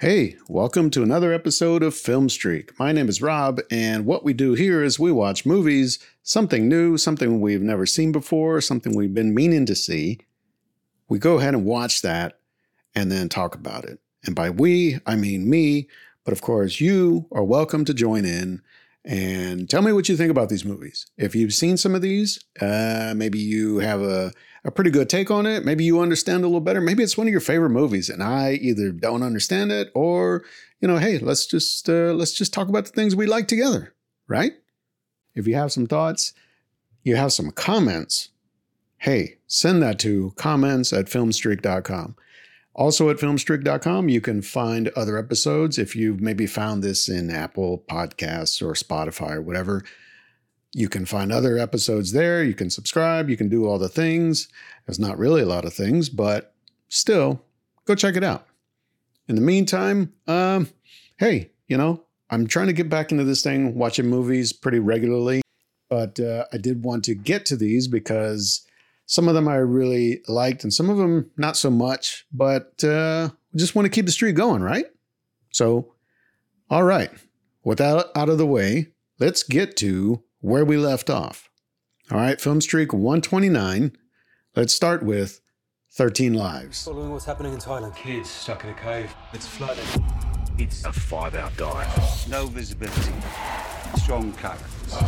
Hey, welcome to another episode of Film Streak. My name is Rob, and what we do here is we watch movies, something new, something we've never seen before, something we've been meaning to see. We go ahead and watch that and then talk about it. And by we, I mean me, but of course you are welcome to join in and tell me what you think about these movies. If you've seen some of these, maybe you have a pretty good take on it. Maybe you understand a little better. Maybe it's one of your favorite movies and I either don't understand it or, hey, let's just talk about the things we like together, right? If you have some thoughts, you have some comments, hey, send that to comments@filmstreak.com. Also at filmstreak.com, you can find other episodes. If you've maybe found this in Apple Podcasts or Spotify or whatever, you can find other episodes there. You can subscribe. You can do all the things. There's not really a lot of things, but still, go check it out. In the meantime, hey, I'm trying to get back into this thing, watching movies pretty regularly, but I did want to get to these because some of them I really liked and some of them not so much, but just want to keep the streak going, right? So, all right, with that out of the way, let's get to where we left off. All right, Film Streak 129. Let's start with 13 Lives. Following what's happening in Thailand. Kids stuck in a cave. It's flooded. It's a 5-hour dive. No visibility. Strong currents.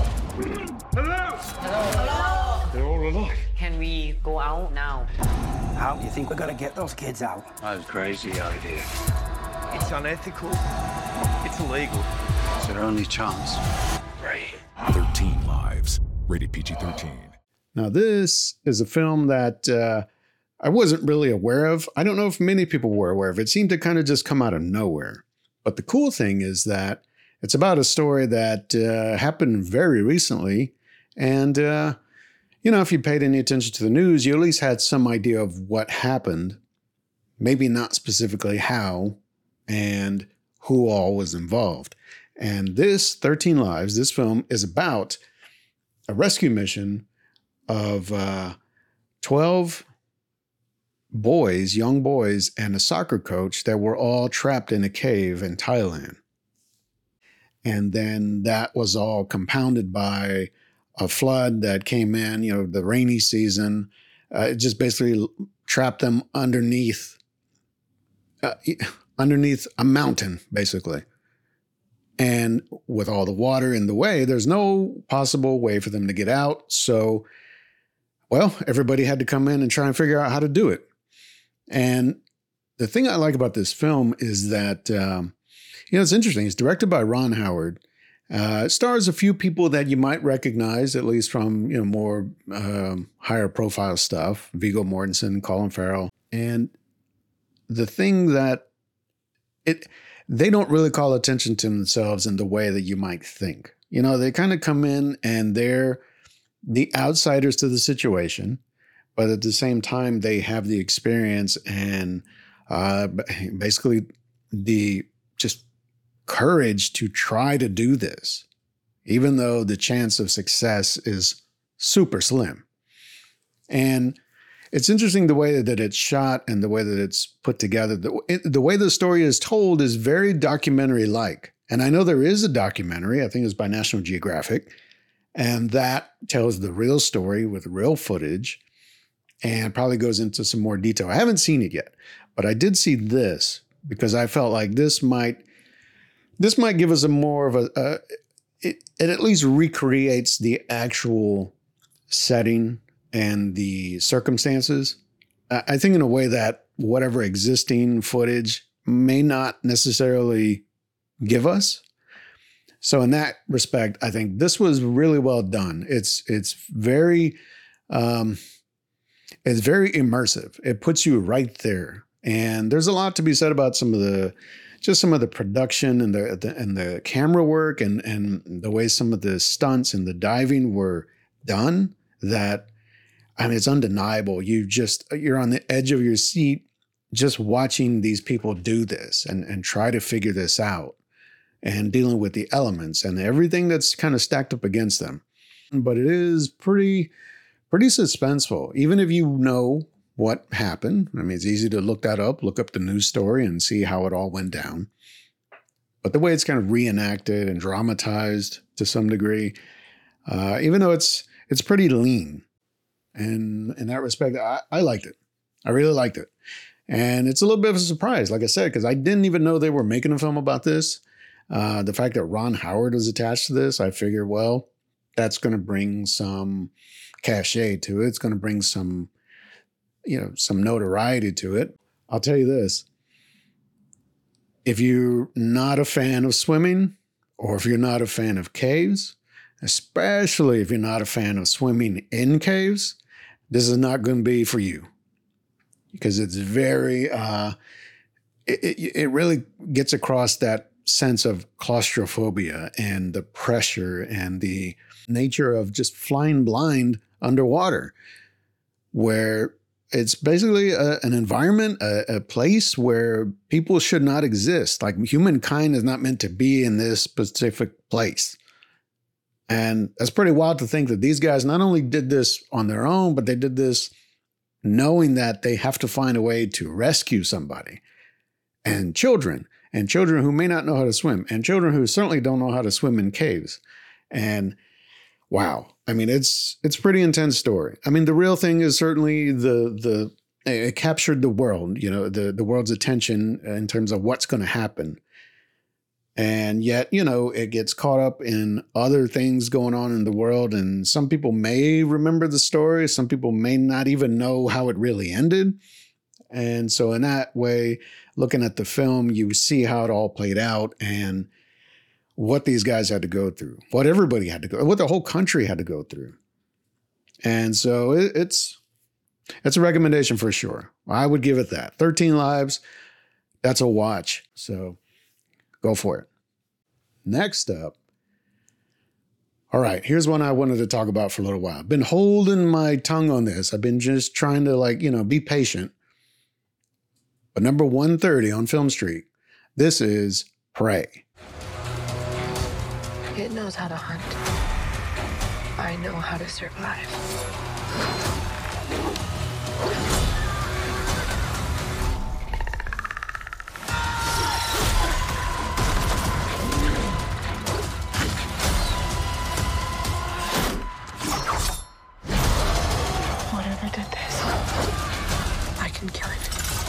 Hello! They're all alive. Can we go out now? How do you think we're gonna get those kids out? That's a crazy idea. It's unethical. It's illegal. It's their only chance. Ray. 13 Lives, rated PG-13. Now, this is a film that I wasn't really aware of. I don't know if many people were aware of it. It seemed to kind of just come out of nowhere. But the cool thing is that it's about a story that happened very recently. And, if you paid any attention to the news, you at least had some idea of what happened. Maybe not specifically how and who all was involved. And this 13 Lives, this film is about a rescue mission of 12 boys, young boys, and a soccer coach that were all trapped in a cave in Thailand. And then that was all compounded by a flood that came in, the rainy season. It just basically trapped them underneath a mountain, basically. And with all the water in the way, there's no possible way for them to get out. So, everybody had to come in and try and figure out how to do it. And the thing I like about this film is that, it's interesting. It's directed by Ron Howard. It stars a few people that you might recognize, at least from, more higher profile stuff. Viggo Mortensen, Colin Farrell. And the thing that they don't really call attention to themselves in the way that you might think. They kind of come in and they're the outsiders to the situation, but at the same time, they have the experience and basically the just courage to try to do this, even though the chance of success is super slim. And it's interesting the way that it's shot and the way that it's put together. The way the story is told is very documentary-like. And I know there is a documentary, I think it's by National Geographic, and that tells the real story with real footage and probably goes into some more detail. I haven't seen it yet, but I did see this because I felt like this might give us a more of it at least recreates the actual setting and the circumstances. I think in a way that whatever existing footage may not necessarily give us. So in that respect, I think this was really well done. It's very immersive. It puts you right there. And there's a lot to be said about some of the production and the camera work and the way some of the stunts and the diving were done. That, it's undeniable. You're on the edge of your seat just watching these people do this and try to figure this out and dealing with the elements and everything that's kind of stacked up against them. But it is pretty suspenseful. Even if you know what happened. I mean, it's easy to look that up, look up the news story and see how it all went down. But the way it's kind of reenacted and dramatized to some degree, even though it's pretty lean. And in that respect, I liked it. I really liked it. And it's a little bit of a surprise, like I said, because I didn't even know they were making a film about this. The fact that Ron Howard was attached to this, I figured, well, that's going to bring some cachet to it. It's going to bring some, some notoriety to it. I'll tell you this. If you're not a fan of swimming, or if you're not a fan of caves, especially if you're not a fan of swimming in caves, this is not going to be for you. Because it's very, it really gets across that sense of claustrophobia and the pressure and the nature of just flying blind underwater, where it's basically an environment, a place where people should not exist. Like humankind is not meant to be in this specific place. And that's pretty wild to think that these guys not only did this on their own, but they did this knowing that they have to find a way to rescue somebody. And children who may not know how to swim, and children who certainly don't know how to swim in caves. And wow, I mean, it's a pretty intense story. I mean, the real thing is certainly it captured the world, the world's attention in terms of what's going to happen. And yet, it gets caught up in other things going on in the world. And some people may remember the story. Some people may not even know how it really ended. And so in that way, looking at the film, you see how it all played out and what these guys had to go through, what everybody had to go, what the whole country had to go through. And so it's a recommendation for sure. I would give it that. 13 Lives, that's a watch. So go for it. Next up. All right, here's one I wanted to talk about for a little while. I've been holding my tongue on this. I've been just trying to be patient. But number 130 on Film Street, this is Prey. It knows how to hunt. I know how to survive. Whatever did this, I can kill it.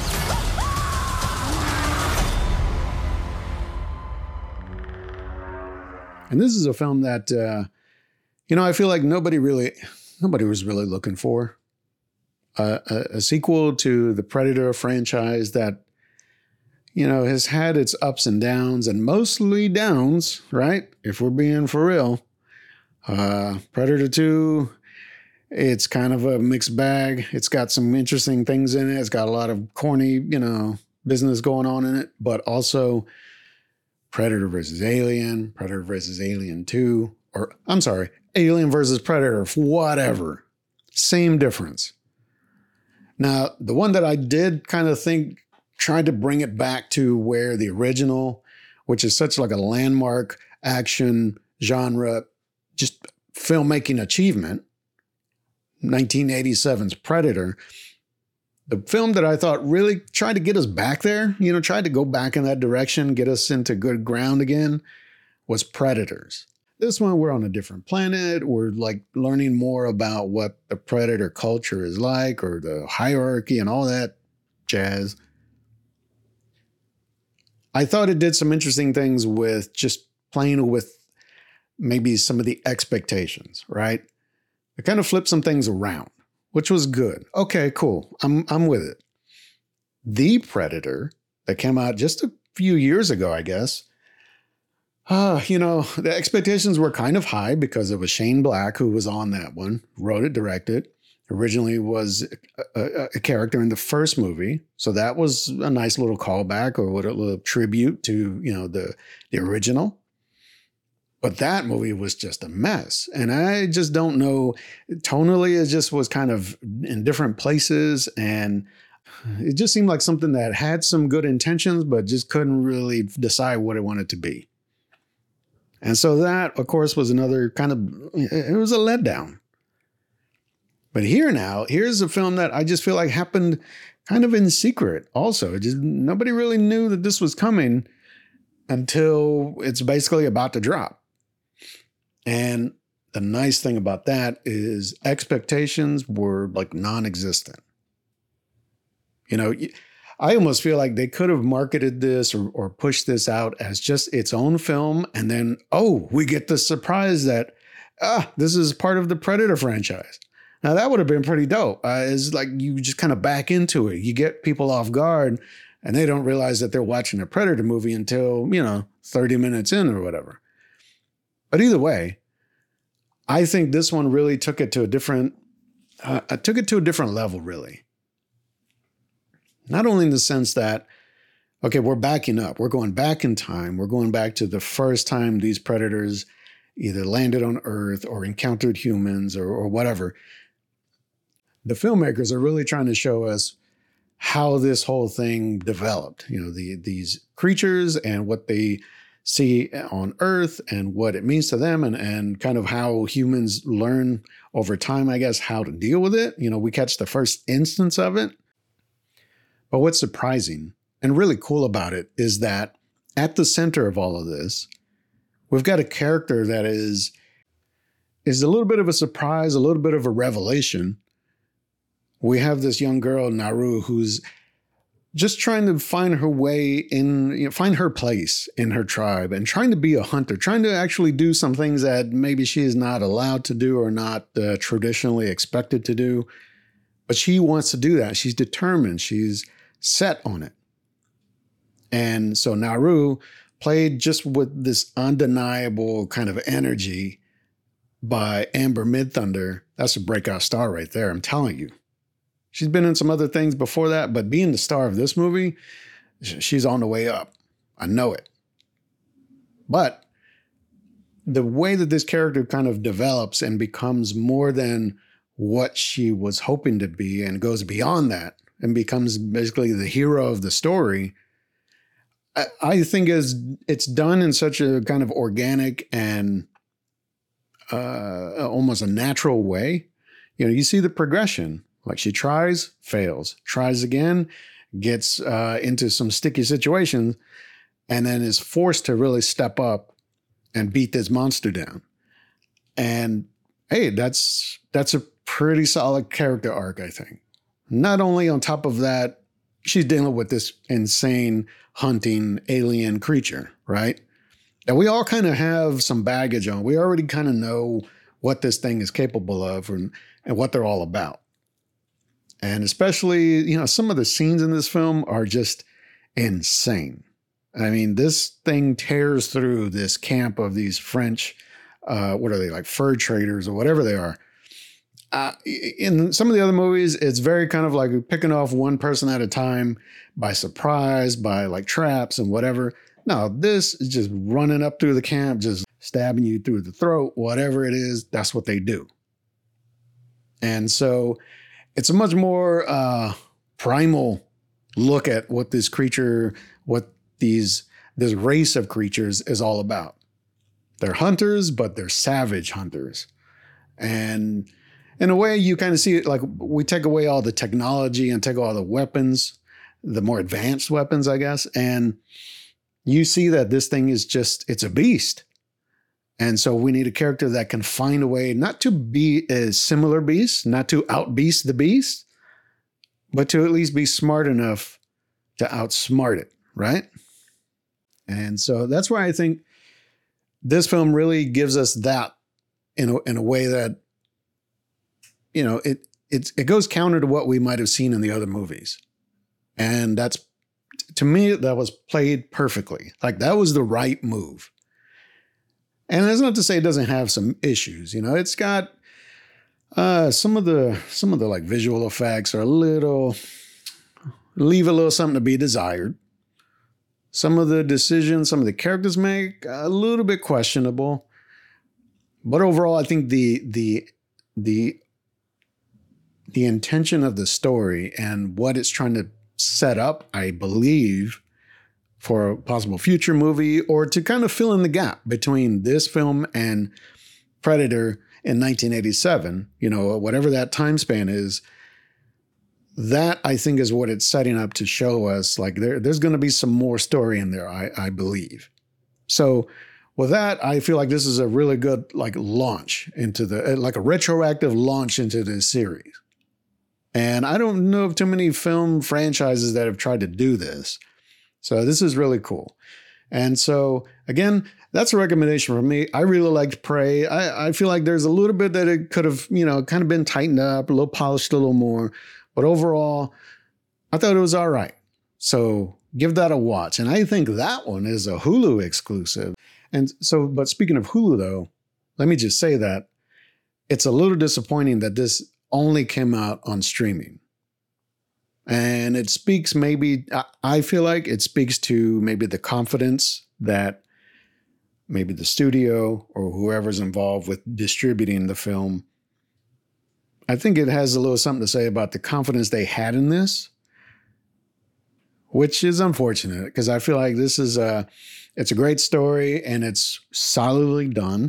And this is a film that, I feel like nobody was really looking for. A sequel to the Predator franchise that, has had its ups and downs, and mostly downs, right? If we're being for real. Predator 2, it's kind of a mixed bag. It's got some interesting things in it. It's got a lot of corny, business going on in it, but also Predator versus Alien, Predator versus Alien 2, or I'm sorry, Alien versus Predator, whatever. Same difference. Now, the one that I did kind of think tried to bring it back to where the original, which is such like a landmark action genre, just filmmaking achievement, 1987's Predator, the film that I thought really tried to get us back there, tried to go back in that direction, get us into good ground again, was Predators. This one, we're on a different planet. We're learning more about what the Predator culture is like, or the hierarchy and all that jazz. I thought it did some interesting things with just playing with maybe some of the expectations, right? It kind of flipped some things around, which was good. Okay, cool. I'm with it. The Predator that came out just a few years ago, I guess. The expectations were kind of high because it was Shane Black who was on that one, wrote it, directed. Originally was a character in the first movie. So that was a nice little callback, or a little tribute to, the original. But that movie was just a mess. And I just don't know, tonally, it just was kind of in different places. And it just seemed like something that had some good intentions, but just couldn't really decide what it wanted to be. And so that, of course, was another kind of, it was a letdown. But here's a film that I just feel like happened kind of in secret also. Nobody really knew that this was coming until it's basically about to drop. And the nice thing about that is expectations were like non-existent. You know, I almost feel like they could have marketed this or pushed this out as just its own film. And then, we get the surprise that, this is part of the Predator franchise. Now, that would have been pretty dope. It's like you just kind of back into it. You get people off guard and they don't realize that they're watching a Predator movie until, 30 minutes in or whatever. But either way, I think this one really took it to a different level, really. Not only in the sense that, okay, we're backing up. We're going back in time. We're going back to the first time these predators either landed on Earth or encountered humans or whatever. The filmmakers are really trying to show us how this whole thing developed. These creatures and what they see on Earth and what it means to them and kind of how humans learn over time, I guess, how to deal with it. We catch the first instance of it. But what's surprising and really cool about it is that at the center of all of this, we've got a character that is a little bit of a surprise, a little bit of a revelation. We have this young girl, Naru, who's just trying to find her way find her place in her tribe and trying to be a hunter, trying to actually do some things that maybe she is not allowed to do or not traditionally expected to do. But she wants to do that. She's determined. She's set on it. And so Naru, played just with this undeniable kind of energy by Amber Midthunder, that's a breakout star right there, I'm telling you. She's been in some other things before that, but being the star of this movie, she's on the way up. I know it. But the way that this character kind of develops and becomes more than what she was hoping to be and goes beyond that and becomes basically the hero of the story, I think it's done in such a kind of organic and almost a natural way. You see the progression. Like she tries, fails, tries again, gets into some sticky situations, and then is forced to really step up and beat this monster down. And hey, that's a pretty solid character arc, I think. Not only on top of that, she's dealing with this insane hunting alien creature, right? That we all kind of have some baggage on. We already kind of know what this thing is capable of and what they're all about. And especially, some of the scenes in this film are just insane. I mean, this thing tears through this camp of these French, what are they, like fur traders or whatever they are. In some of the other movies, it's very kind of like picking off one person at a time by surprise, by like traps and whatever. No, this is just running up through the camp, just stabbing you through the throat, whatever it is, that's what they do. And so it's a much more primal look at what this creature, this race of creatures is all about. They're hunters, but they're savage hunters. And in a way, you kind of see it like we take away all the technology and take all the weapons, the more advanced weapons, I guess. And you see that this thing is it's a beast. And so we need a character that can find a way not to be a similar beast, not to outbeast the beast, but to at least be smart enough to outsmart it, right? And so that's why I think this film really gives us that in a way that, it goes counter to what we might have seen in the other movies. And that's, to me, that was played perfectly. Like that was the right move. And that's not to say it doesn't have some issues. It's got some of the like visual effects are leave a little something to be desired. Some of the decisions some of the characters make a little bit questionable. But overall, I think the intention of the story and what it's trying to set up, I believe, for a possible future movie or to kind of fill in the gap between this film and Predator in 1987, whatever that time span is, that I think is what it's setting up to show us. Like there's going to be some more story in there, I believe. So with that, I feel like this is a really good launch into a retroactive launch into this series. And I don't know of too many film franchises that have tried to do this. So this is really cool. And so again, that's a recommendation from me. I really liked Prey. I feel like there's a little bit that it could have, kind of been tightened up, a little polished a little more. But overall, I thought it was all right. So give that a watch. And I think that one is a Hulu exclusive. And so, but speaking of Hulu though, let me just say that it's a little disappointing that this only came out on streaming. And it speaks I feel like it speaks to maybe the confidence that maybe the studio or whoever's involved with distributing the film. I think it has a little something to say about the confidence they had in this, which is unfortunate because I feel like this is it's a great story and it's solidly done.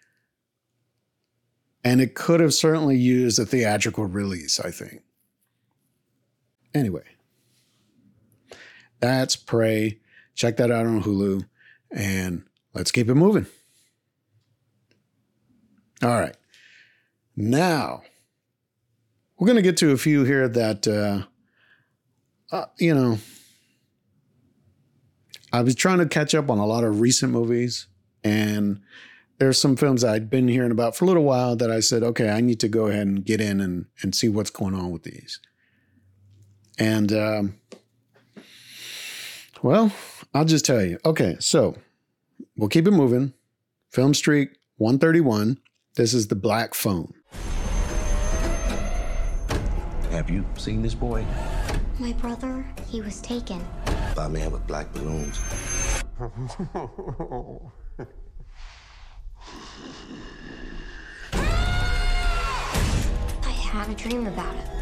And it could have certainly used a theatrical release, I think. Anyway, that's Prey. Check that out on Hulu and let's keep it moving. All right. Now, we're going to get to a few here that, I was trying to catch up on a lot of recent movies, and there's some films I'd been hearing about for a little while that I said, okay, I need to go ahead and get in and see what's going on with these. And, well, I'll just tell you. Okay, so we'll keep it moving. Film Streak 131. This is The Black Phone. Have you seen this boy? My brother, he was taken. By a man with black balloons. I had a dream about it.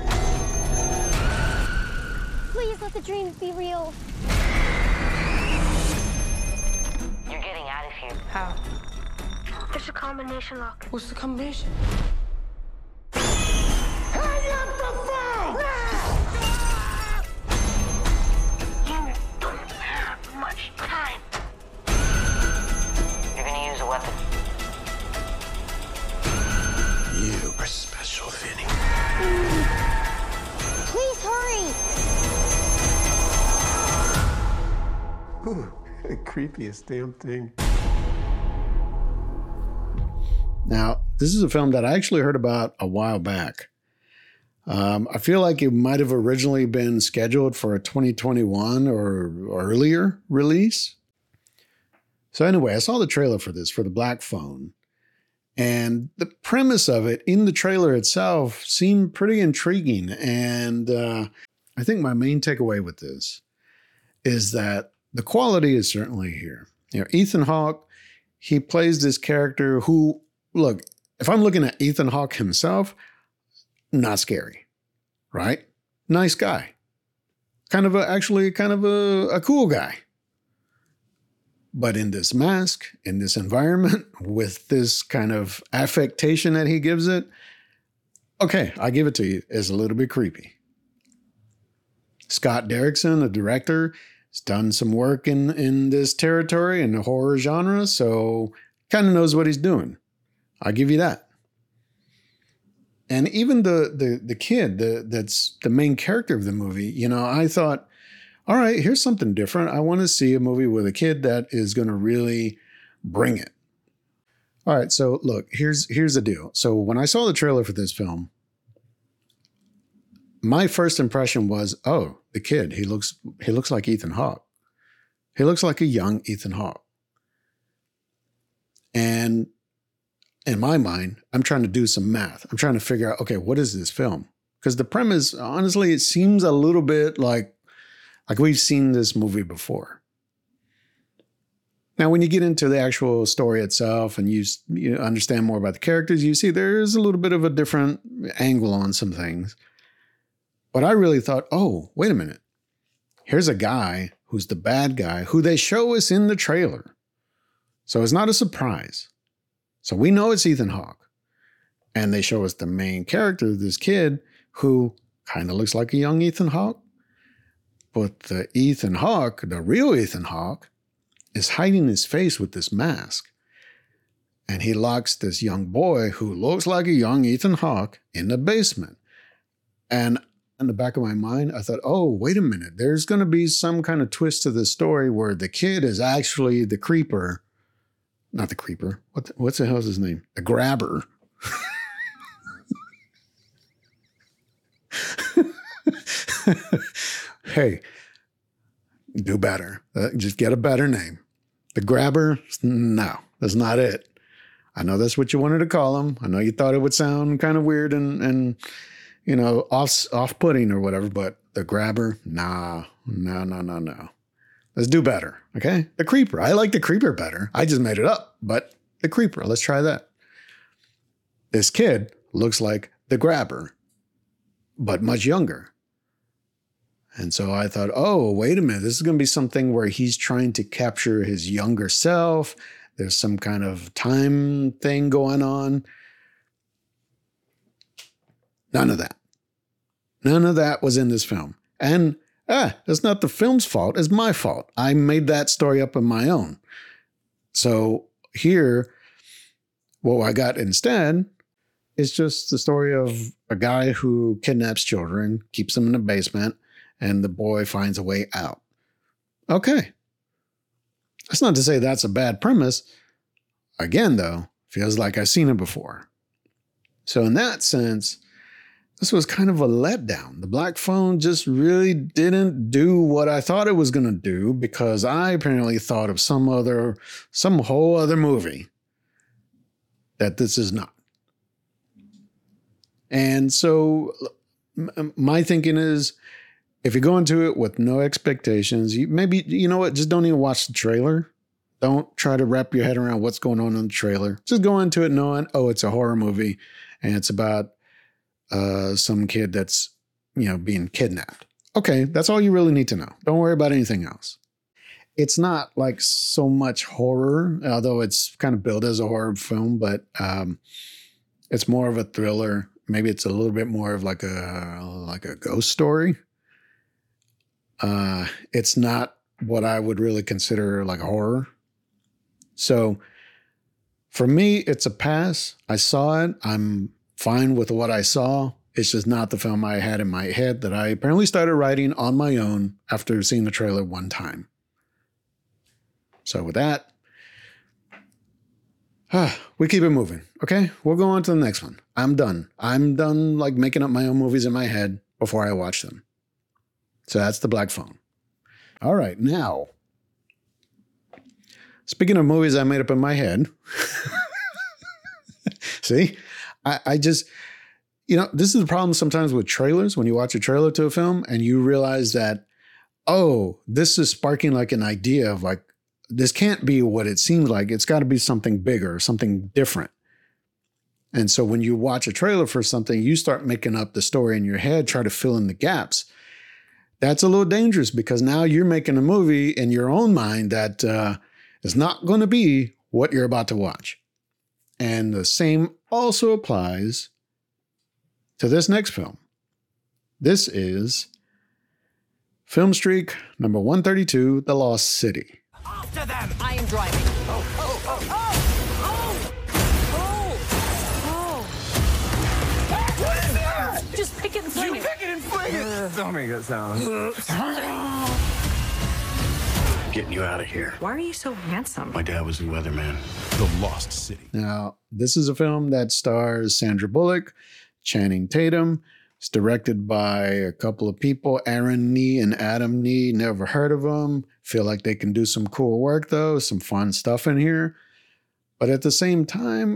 Please let the dreams be real. You're getting out of here. How? There's a combination lock. What's the combination? You don't have much time. You're gonna use a weapon. You are special, Vinny. Please hurry. Ooh, the creepiest damn thing. Now, this is a film that I actually heard about a while back. I feel like it might have originally been scheduled for a 2021 or earlier release. So anyway, I saw the trailer for this, for The Black Phone. And the premise of it in the trailer itself seemed pretty intriguing. And I think my main takeaway with this is that the quality is certainly here. Ethan Hawke, he plays this character who, look, if I'm looking at Ethan Hawke himself, not scary, right? Nice guy. Kind of a cool guy. But in this mask, in this environment, with this kind of affectation that he gives it, okay, I give it to you, it's a little bit creepy. Scott Derrickson, the director, has done some work in this territory, in the horror genre, so kind of knows what he's doing. I'll give you that. And even the kid, that's the main character of the movie, I thought, all right, here's something different. I want to see a movie with a kid that is going to really bring it. All right, so look, here's the deal. So when I saw the trailer for this film, my first impression was, oh, the kid, he looks like Ethan Hawke. He looks like a young Ethan Hawke. And in my mind, I'm trying to do some math. I'm trying to figure out, okay, what is this film? Because the premise, honestly, it seems a little bit like we've seen this movie before. Now, when you get into the actual story itself and you understand more about the characters, you see there's a little bit of a different angle on some things. But I really thought, oh, wait a minute. Here's a guy who's the bad guy who they show us in the trailer. So it's not a surprise. So we know it's Ethan Hawke. And they show us the main character, this kid, who kind of looks like a young Ethan Hawke. But the Ethan Hawke, the real Ethan Hawke, is hiding his face with this mask. And he locks this young boy who looks like a young Ethan Hawke in the basement. And in the back of my mind, I thought, oh, wait a minute. There's going to be some kind of twist to this story where the kid is actually the creeper. Not the creeper. What's the hell's his name? The grabber. Hey, do better. Just get a better name. The grabber? No, that's not it. I know that's what you wanted to call him. I know you thought it would sound kind of weird and you know, off-putting or whatever, but the grabber? No. Let's do better, okay? The creeper. I like the creeper better. I just made it up, but the creeper. Let's try that. This kid looks like the grabber, but much younger. And so I thought, oh, wait a minute. This is going to be something where he's trying to capture his younger self. There's some kind of time thing going on. None of that. None of that was in this film. And it's not the film's fault. It's my fault. I made that story up on my own. So here, what I got instead is just the story of a guy who kidnaps children, keeps them in the basement, and the boy finds a way out. Okay. That's not to say that's a bad premise. Again, though, feels like I've seen it before. So in that sense, this was kind of a letdown. The Black Phone just really didn't do what I thought it was going to do because I apparently thought of some whole other movie that this is not. And so my thinking is, if you go into it with no expectations, you know what, just don't even watch the trailer. Don't try to wrap your head around what's going on in the trailer. Just go into it knowing, oh, it's a horror movie and it's about some kid that's, being kidnapped. Okay, that's all you really need to know. Don't worry about anything else. It's not like so much horror, although it's kind of billed as a horror film, but it's more of a thriller. Maybe it's a little bit more of like a ghost story. It's not what I would really consider like horror. So for me, it's a pass. I saw it. I'm fine with what I saw. It's just not the film I had in my head that I apparently started writing on my own after seeing the trailer one time. So with that, we keep it moving. Okay, we'll go on to the next one. I'm done like making up my own movies in my head before I watch them. So that's The Black Phone. All right, now, speaking of movies I made up in my head, see, I just, this is the problem sometimes with trailers. When you watch a trailer to a film and you realize that, oh, this is sparking like an idea of like, this can't be what it seems like. It's got to be something bigger, something different. And so when you watch a trailer for something, you start making up the story in your head, try to fill in the gaps. That's a little dangerous because now you're making a movie in your own mind that is not going to be what you're about to watch. And the same also applies to this next film. This is Film Streak number 132, The Lost City. After them! I am driving. What is that? Just pick it and fling it. You pick it and fling it. Don't make that sound. Getting you out of here. Why are you so handsome? My dad was a weatherman. The Lost City. Now, this is a film that stars Sandra Bullock, Channing Tatum. It's directed by a couple of people, Aaron Nee and Adam Nee. Never heard of them. Feel like they can do some cool work, though. Some fun stuff in here. But at the same time,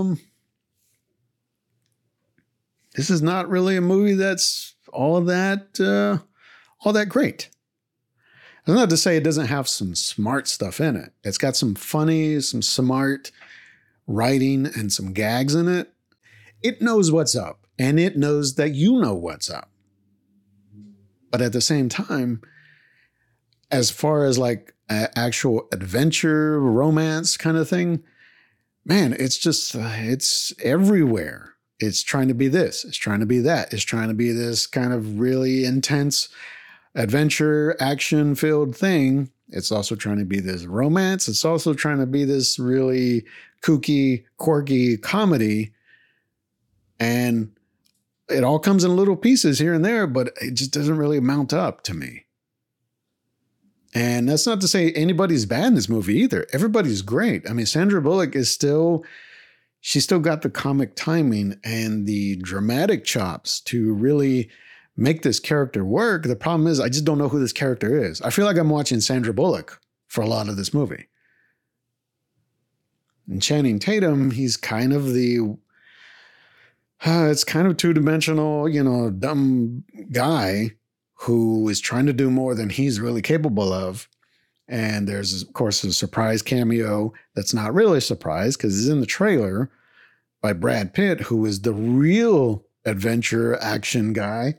this is not really a movie that's all that great. That's not to say it doesn't have some smart stuff in it. It's got some funny, some smart writing and some gags in it. It knows what's up, and it knows that you know what's up. But at the same time, as far as like actual adventure, romance kind of thing, man, it's just, it's everywhere. it's trying to be this, it's trying to be that, it's trying to be this kind of really intense adventure, action-filled thing. It's also trying to be this romance. It's also trying to be this really kooky, quirky comedy. And it all comes in little pieces here and there, but it just doesn't really mount up to me. And that's not to say anybody's bad in this movie either. Everybody's great. I mean, Sandra Bullock is she's still got the comic timing and the dramatic chops to really make this character work. The problem is I just don't know who this character is. I feel like I'm watching Sandra Bullock for a lot of this movie. And Channing Tatum, he's kind of it's kind of two-dimensional, dumb guy who is trying to do more than he's really capable of. And there's, of course, a surprise cameo that's not really a surprise because it's in the trailer by Brad Pitt, who is the real adventure action guy.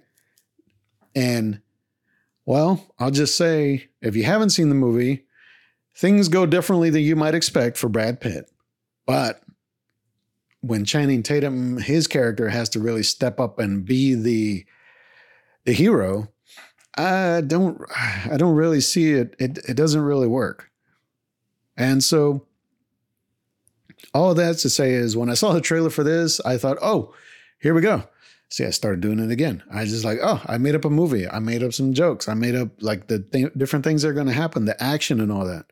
And, well, I'll just say, if you haven't seen the movie, things go differently than you might expect for Brad Pitt. But when Channing Tatum, his character, has to really step up and be the hero, I don't really see it. It doesn't really work. And so all of that to say is when I saw the trailer for this, I thought, oh, here we go. See, I started doing it again. I just like, oh, I made up a movie. I made up some jokes. I made up like the different things that are going to happen, the action and all that.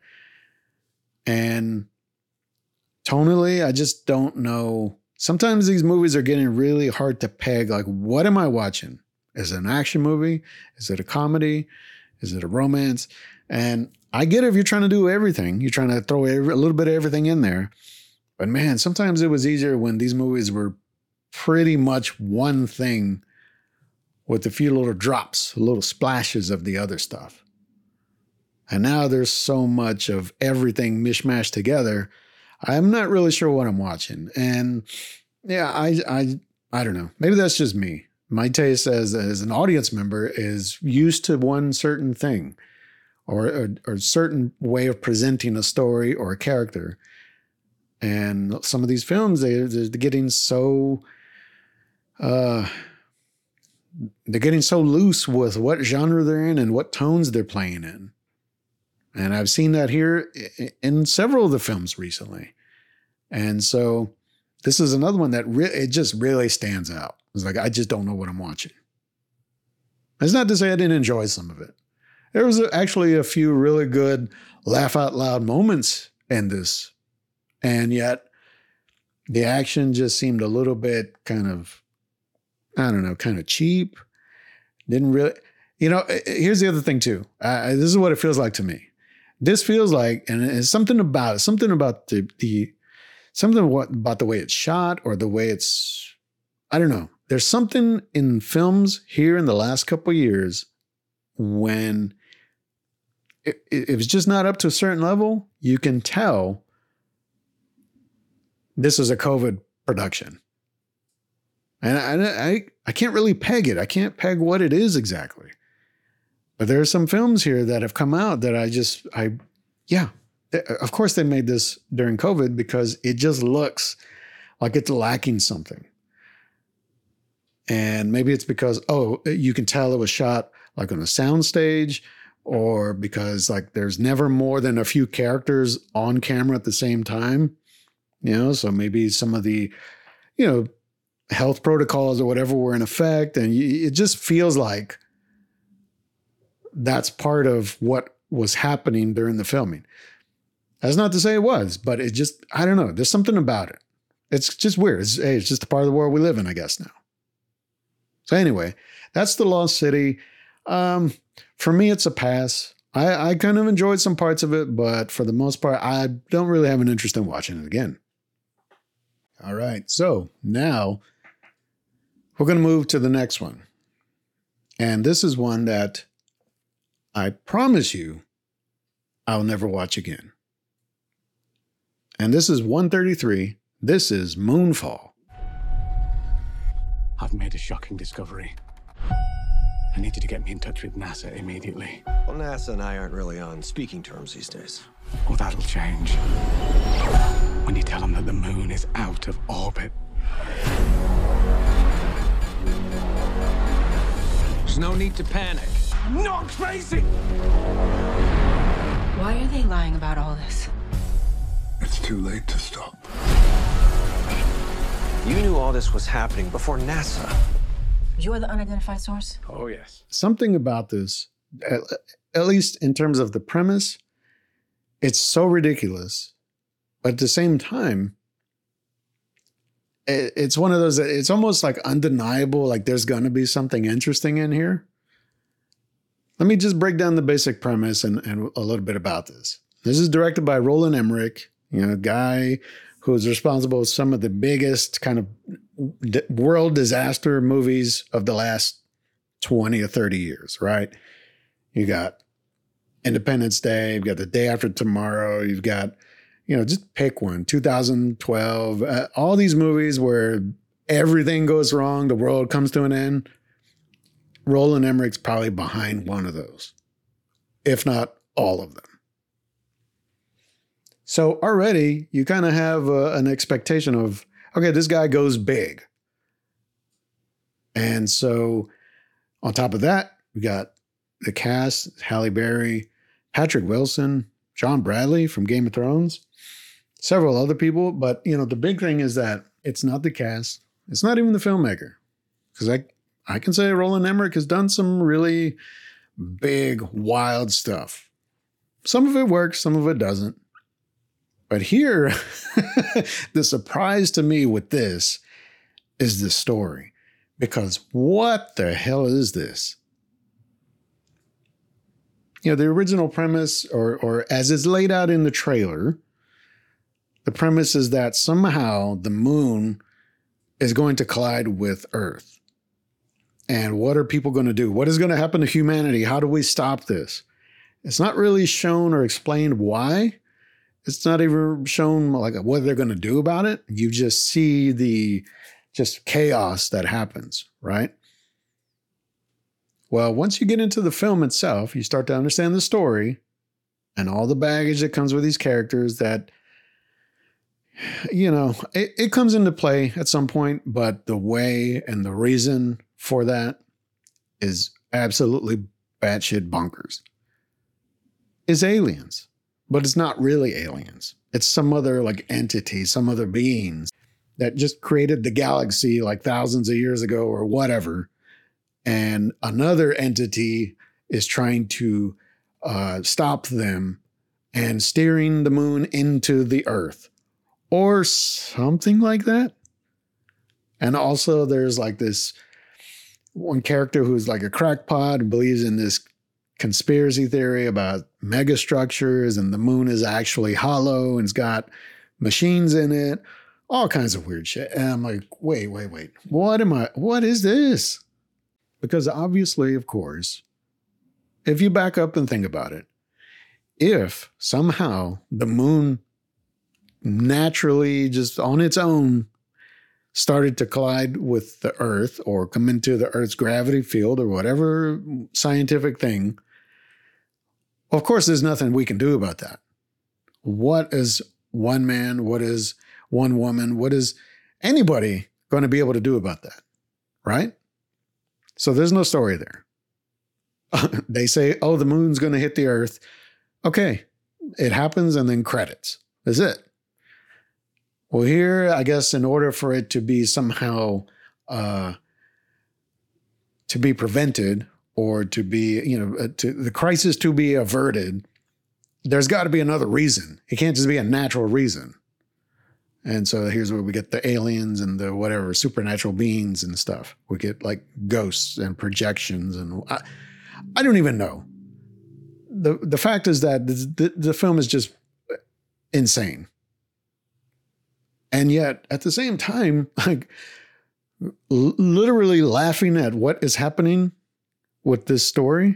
And tonally, I just don't know. Sometimes these movies are getting really hard to peg. Like, what am I watching? Is it an action movie? Is it a comedy? Is it a romance? And I get it if you're trying to do everything. You're trying to throw a little bit of everything in there. But man, sometimes it was easier when these movies were pretty much one thing with a few little drops, little splashes of the other stuff. And now there's so much of everything mishmashed together. I'm not really sure what I'm watching. And yeah, I don't know. Maybe that's just me. My taste as an audience member is used to one certain thing or a certain way of presenting a story or a character. And some of these films, they're getting so they're getting so loose with what genre they're in and what tones they're playing in. And I've seen that here in several of the films recently. And so this is another one that it just really stands out. It's like, I just don't know what I'm watching. It's not to say I didn't enjoy some of it. There was actually a few really good laugh out loud moments in this. And yet the action just seemed a little bit kind of, I don't know, kind of cheap. Didn't really, here's the other thing too. This is what it feels like to me. This feels like, and it's something about it, something about about the way it's shot or the way it's, I don't know. There's something in films here in the last couple of years when it was just not up to a certain level. You can tell this is a COVID production. And I can't really peg it. I can't peg what it is exactly. But there are some films here that have come out that of course they made this during COVID because it just looks like it's lacking something. And maybe it's because, you can tell it was shot like on a soundstage, or because like there's never more than a few characters on camera at the same time. So maybe some of the, health protocols or whatever were in effect. And it just feels like that's part of what was happening during the filming. That's not to say it was, but it just, I don't know. There's something about it. It's just weird. It's just a part of the world we live in, I guess, now. So anyway, that's The Lost City. For me, it's a pass. I kind of enjoyed some parts of it, but for the most part, I don't really have an interest in watching it again. All right. So now we're going to move to the next one. And this is one that I promise you I'll never watch again. And this is 133. This is Moonfall. I've made a shocking discovery. I need you to get me in touch with NASA immediately. Well, NASA and I aren't really on speaking terms these days. Well, that'll change. When you tell them that the moon is out of orbit. There's no need to panic. I'm not crazy! Why are they lying about all this? It's too late to stop. You knew all this was happening before NASA. You're the unidentified source? Oh, yes. Something about this, at least in terms of the premise, it's so ridiculous. But at the same time, it's one of those, it's almost like undeniable, like there's going to be something interesting in here. Let me just break down the basic premise and a little bit about this. This is directed by Roland Emmerich, a guy who's responsible for some of the biggest kind of world disaster movies of the last 20 or 30 years, right? You got Independence Day, you've got The Day After Tomorrow, you've got, just pick one, 2012, all these movies where everything goes wrong, the world comes to an end. Roland Emmerich's probably behind one of those, if not all of them. So already you kind of have an expectation of, okay, this guy goes big. And so on top of that, we got the cast, Halle Berry, Patrick Wilson, John Bradley from Game of Thrones, several other people. But, the big thing is that it's not the cast. It's not even the filmmaker. Because I can say Roland Emmerich has done some really big, wild stuff. Some of it works, some of it doesn't. But here, the surprise to me with this is the story. Because what the hell is this? The original premise, or as is laid out in the trailer, the premise is that somehow the moon is going to collide with Earth. And what are people going to do? What is going to happen to humanity? How do we stop this? It's not really shown or explained why. It's not even shown like what they're going to do about it. You just see the just chaos that happens, right? Well, once you get into the film itself, you start to understand the story and all the baggage that comes with these characters that, it comes into play at some point, but the way and the reason for that is absolutely batshit bonkers. It's aliens, but it's not really aliens. It's some other entity, some other beings that just created the galaxy thousands of years ago or whatever. And another entity is trying to stop them and steering the moon into the Earth or something like that. And also there's this one character who's a crackpot and believes in this conspiracy theory about megastructures and the moon is actually hollow and it's got machines in it, all kinds of weird shit. And I'm like, wait. What is this? Because obviously, of course, if you back up and think about it, if somehow the moon naturally just on its own started to collide with the Earth or come into the Earth's gravity field or whatever scientific thing, of course, there's nothing we can do about that. What is one man? What is one woman? What is anybody going to be able to do about that? Right? So there's no story there. They say, oh, the moon's going to hit the Earth. Okay, it happens and then credits. That's it. Well, here, I guess in order for it to be somehow to be prevented or to be, to the crisis to be averted, there's got to be another reason. It can't just be a natural reason. And so here's where we get the aliens and the whatever supernatural beings and stuff. We get ghosts and projections and I don't even know. The fact is that the film is just insane. And yet at the same time, literally laughing at what is happening with this story.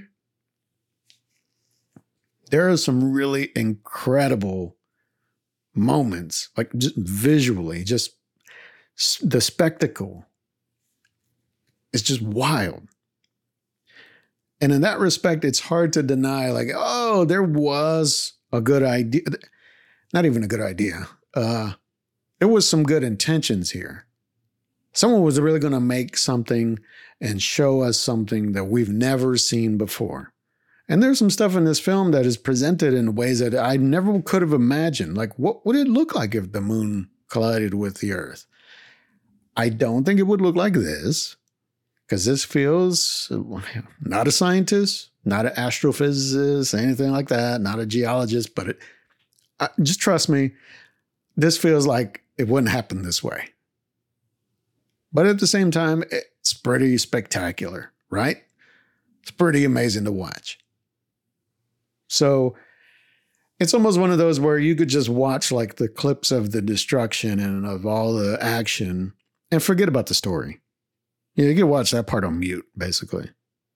There are some really incredible moments, just visually, just the spectacle is just wild. And in that respect, it's hard to deny, oh, there was a good idea. Not even a good idea. There was some good intentions here. Someone was really going to make something and show us something that we've never seen before. And there's some stuff in this film that is presented in ways that I never could have imagined. Like, what would it look like if the moon collided with the Earth? I don't think it would look like this, because this feels not a scientist, not an astrophysicist, anything like that, not a geologist, but just trust me, this feels like it wouldn't happen this way. But at the same time, it's pretty spectacular, right? It's pretty amazing to watch. So it's almost one of those where you could just watch like the clips of the destruction and of all the action and forget about the story. You can watch that part on mute, basically.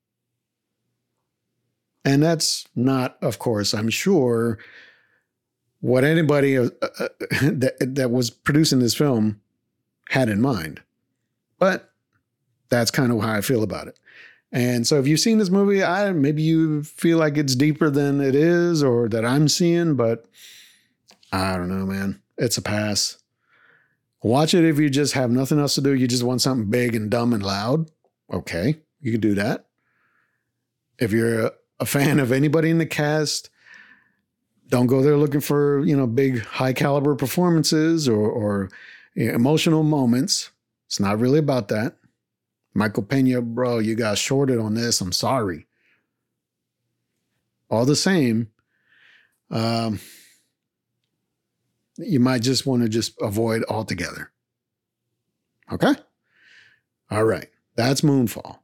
And that's not, of course, I'm sure, what anybody that was producing this film had in mind. But that's kind of how I feel about it. And so if you've seen this movie, maybe you feel like it's deeper than it is or that I'm seeing, but I don't know, man. It's a pass. Watch it if you just have nothing else to do. You just want something big and dumb and loud. Okay, you can do that. If you're a fan of anybody in the cast, don't go there looking for, big high caliber performances or emotional moments. It's not really about that. Michael Pena, bro, you got shorted on this. I'm sorry. All the same, you might just want to just avoid altogether. Okay? All right. That's Moonfall.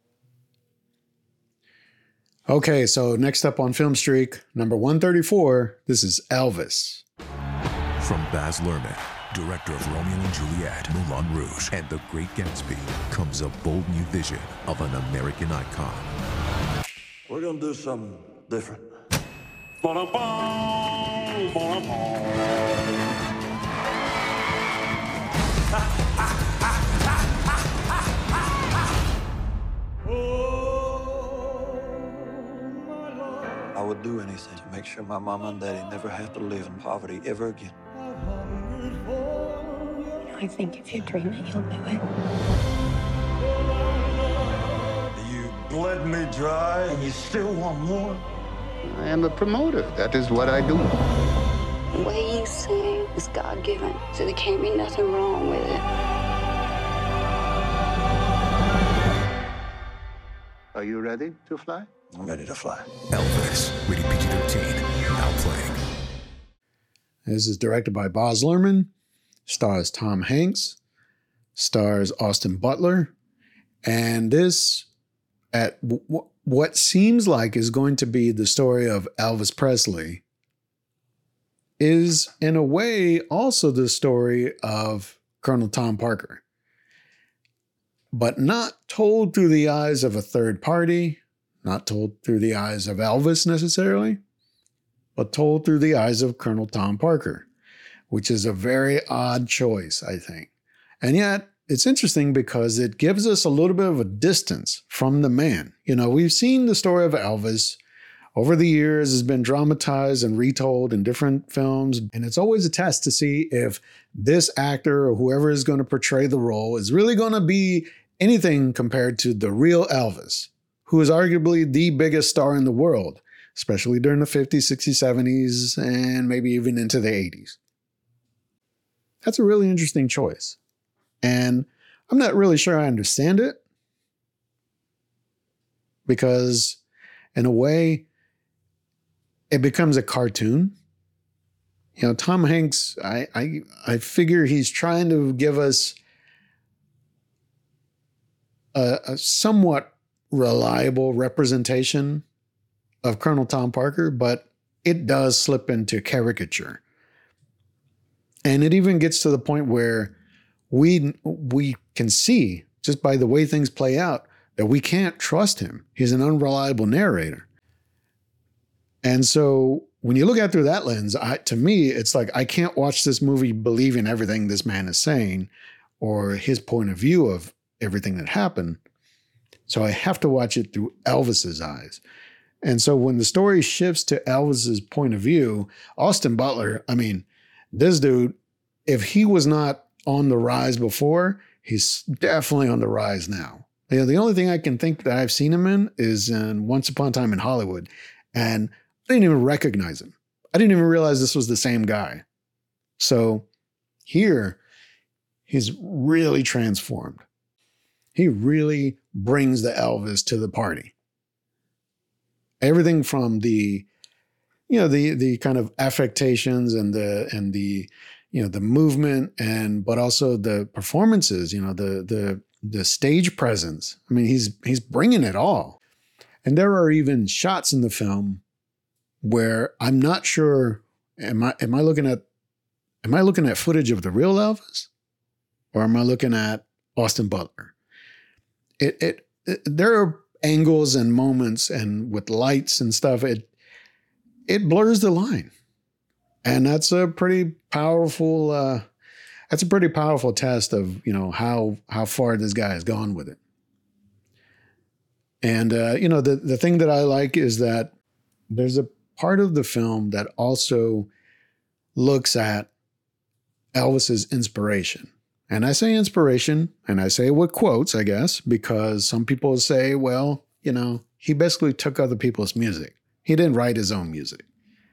Okay, so next up on Film Streak, number 134, this is Elvis. From Baz Luhrmann, director of Romeo and Juliet, Moulin Rouge, and The Great Gatsby, comes a bold new vision of an American icon. We're gonna do something different. I would do anything to make sure my mama and daddy never have to live in poverty ever again. I think if you dream it, you'll do it. You bled me dry and you still want more? I am a promoter. That is what I do. What you sing is God-given, so there can't be nothing wrong with it. Are you ready to fly? I'm ready to fly. Elvis, rated PG-13, now playing. This is directed by Baz Luhrmann, stars Tom Hanks, stars Austin Butler, and this, at what seems like is going to be the story of Elvis Presley, is in a way also the story of Colonel Tom Parker, but not told through the eyes of a third party, not told through the eyes of Elvis necessarily, but told through the eyes of Colonel Tom Parker, which is a very odd choice, I think. And yet, it's interesting because it gives us a little bit of a distance from the man. We've seen the story of Elvis over the years, has been dramatized and retold in different films, and it's always a test to see if this actor or whoever is going to portray the role is really going to be anything compared to the real Elvis, who is arguably the biggest star in the world, especially during the 50s, 60s, 70s, and maybe even into the 80s. That's a really interesting choice. And I'm not really sure I understand it, because in a way, it becomes a cartoon. Tom Hanks, I figure he's trying to give us a somewhat reliable representation of Colonel Tom Parker, but it does slip into caricature. And it even gets to the point where we can see, just by the way things play out, that we can't trust him. He's an unreliable narrator. And so when you look at it through that lens, to me, it's like I can't watch this movie believing everything this man is saying or his point of view of everything that happened. So I have to watch it through Elvis's eyes. And so when the story shifts to Elvis's point of view, Austin Butler, this dude, if he was not on the rise before, He's definitely on the rise now. You know, the only thing I can think that I've seen him in is in Once Upon a Time in Hollywood. And I didn't even recognize him. I didn't even realize this was the same guy. So here, he's really transformed. He really brings the Elvis to the party. Everything from the kind of affectations and the movement but also the performances, the stage presence. I mean, he's bringing it all. And there are even shots in the film where I'm not sure, am I looking at footage of the real Elvis, or am I looking at Austin Butler? There are angles and moments and with lights and stuff, it blurs the line. And that's a pretty powerful test of, how far this guy has gone with it. And, the thing that I like is that there's a part of the film that also looks at Elvis's inspiration. And I say inspiration, and I say it with quotes, I guess, because some people say, well, he basically took other people's music. He didn't write his own music.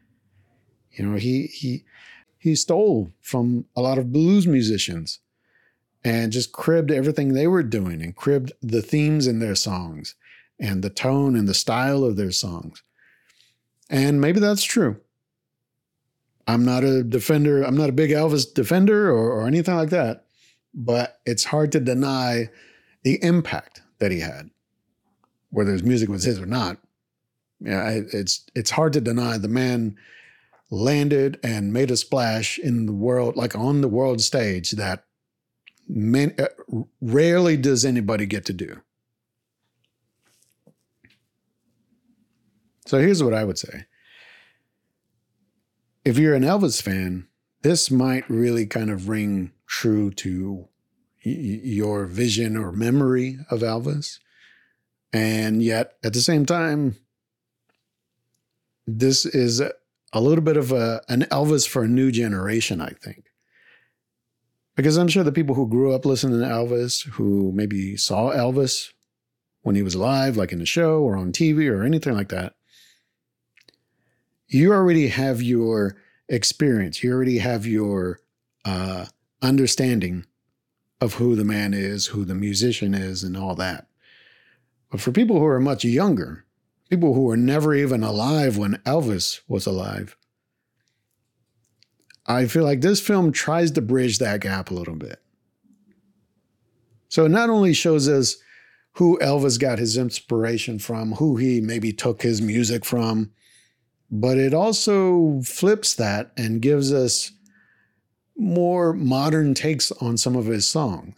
He stole from a lot of blues musicians and just cribbed everything they were doing and cribbed the themes in their songs and the tone and the style of their songs. And maybe that's true. I'm not a defender. I'm not a big Elvis defender or anything like that. But it's hard to deny the impact that he had, whether his music was his or not. Yeah, it's hard to deny the man landed and made a splash in the world, like on the world stage, that rarely does anybody get to do. So here's what I would say. If you're an Elvis fan, this might really kind of ring true to your vision or memory of Elvis. And yet, at the same time, this is a little bit of an Elvis for a new generation, I think. Because I'm sure the people who grew up listening to Elvis, who maybe saw Elvis when he was alive, like in the show or on TV or anything like that, you already have your experience. You already have your understanding of who the man is, who the musician is, and all that. But for people who are much younger, people who were never even alive when Elvis was alive, I feel like this film tries to bridge that gap a little bit. So it not only shows us who Elvis got his inspiration from, who he maybe took his music from, but it also flips that and gives us more modern takes on some of his songs.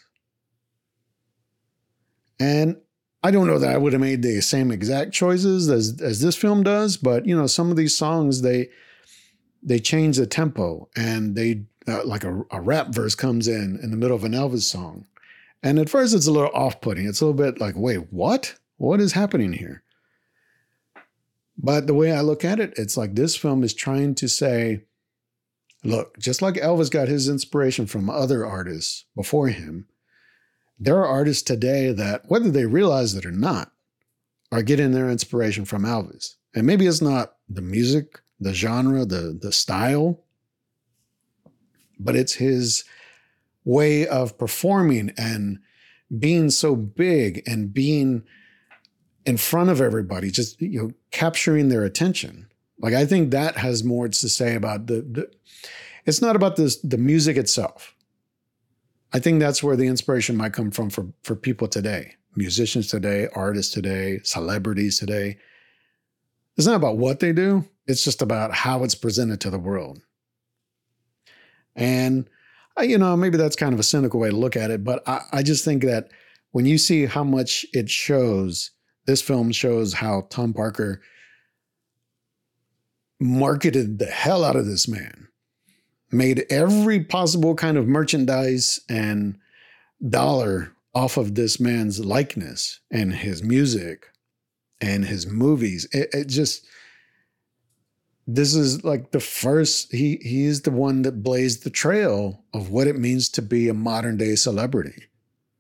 And I don't know that I would have made the same exact choices as this film does, but some of these songs, they change the tempo, and they like a rap verse comes in the middle of an Elvis song. And at first it's a little off-putting. It's a little bit like, wait, what? What is happening here? But the way I look at it, it's like this film is trying to say, look, just like Elvis got his inspiration from other artists before him, there are artists today that, whether they realize it or not, are getting their inspiration from Elvis. And maybe it's not the music, the genre, the style, but it's his way of performing and being so big and being in front of everybody, just capturing their attention. Like, I think that has more to say about it's not about the music itself. I think that's where the inspiration might come from for people today, musicians today, artists today, celebrities today. It's not about what they do. It's just about how it's presented to the world. And, maybe that's kind of a cynical way to look at it, but I just think that when you see how much it shows, this film shows how Tom Parker marketed the hell out of this man, made every possible kind of merchandise and dollar off of this man's likeness and his music and his movies. This is like the first, he's the one that blazed the trail of what it means to be a modern day celebrity.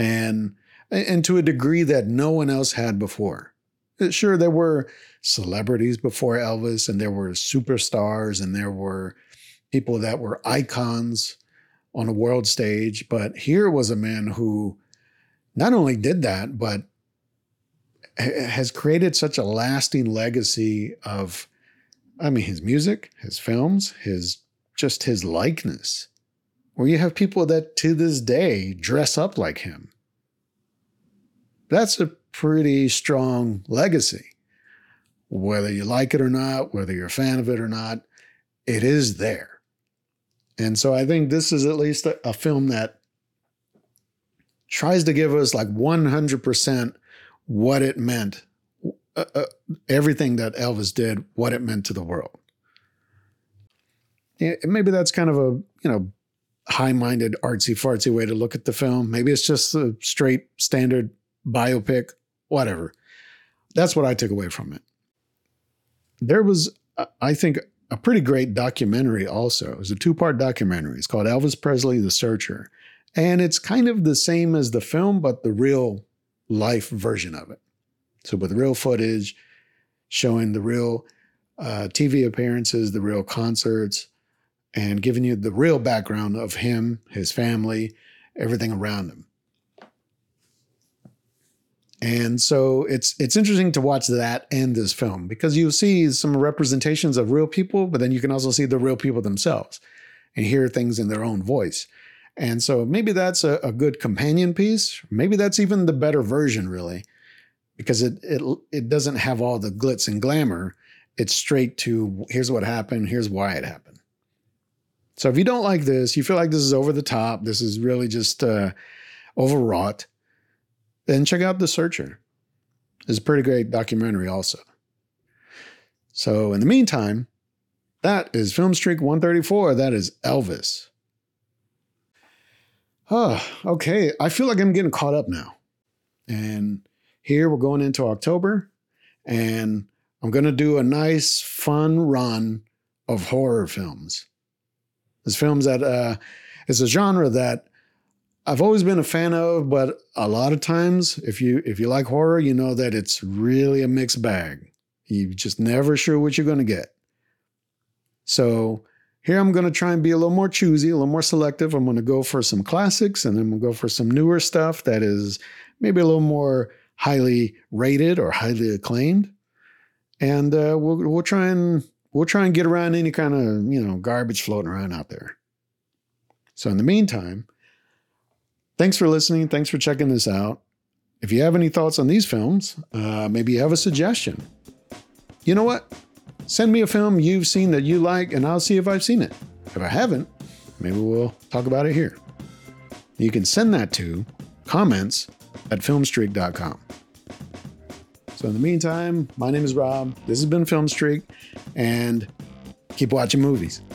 and to a degree that no one else had before. Sure, there were celebrities before Elvis, and there were superstars, and there were people that were icons on a world stage. But here was a man who not only did that, but has created such a lasting legacy of, his music, his films, his likeness, where you have people that to this day dress up like him. That's a pretty strong legacy. Whether you like it or not, whether you're a fan of it or not, it is there. And so I think this is at least a film that tries to give us like 100% what it meant, everything that Elvis did, what it meant to the world. Yeah, maybe that's kind of a, high-minded, artsy-fartsy way to look at the film. Maybe it's just a straight, standard biopic, whatever. That's what I took away from it. There was, I think, a pretty great documentary also. It was a 2-part documentary. It's called Elvis Presley, The Searcher. And it's kind of the same as the film, but the real life version of it. So with real footage, showing the real TV appearances, the real concerts, and giving you the real background of him, his family, everything around him. And so it's interesting to watch that and this film, because you see some representations of real people, but then you can also see the real people themselves and hear things in their own voice. And so maybe that's a good companion piece. Maybe that's even the better version, really, because it doesn't have all the glitz and glamour. It's straight to, here's what happened, here's why it happened. So if you don't like this, you feel like this is over the top, this is really just overwrought, then check out The Searcher. It's a pretty great documentary also. So in the meantime, that is Film Streak 134. That is Elvis. Oh, okay. I feel like I'm getting caught up now. And here we're going into October, and I'm going to do a nice, fun run of horror films. It's films that, it's a genre that I've always been a fan of, but a lot of times, if you like horror, you know that it's really a mixed bag. You're just never sure what you're going to get. So here I'm going to try and be a little more choosy, a little more selective. I'm going to go for some classics, and then I'm going to go for some newer stuff that is maybe a little more highly rated or highly acclaimed. And we'll try and get around any kind of, garbage floating around out there. So in the meantime, thanks for listening. Thanks for checking this out. If you have any thoughts on these films, maybe you have a suggestion. You know what? Send me a film you've seen that you like, and I'll see if I've seen it. If I haven't, maybe we'll talk about it here. You can send that to comments@filmstreak.com. So in the meantime, my name is Rob. This has been Film Streak, and keep watching movies.